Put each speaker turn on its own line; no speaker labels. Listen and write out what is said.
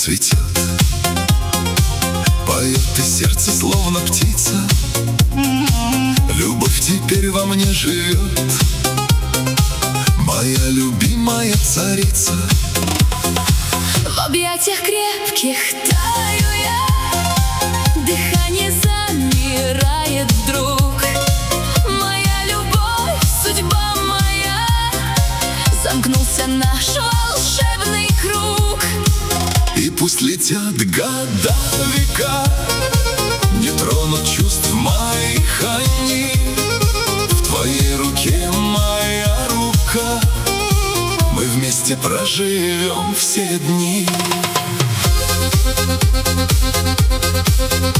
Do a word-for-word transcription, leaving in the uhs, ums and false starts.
цветет, поет и сердце словно птица. Любовь теперь во мне живет, моя любимая царица.
В объятиях крепких таю я, дыхание замирает вдруг. Моя любовь, судьба моя, замкнулся наш волшебный круг.
И пусть летят года, века, не тронут чувств моих они. В твоей руке моя рука, мы вместе проживем все дни.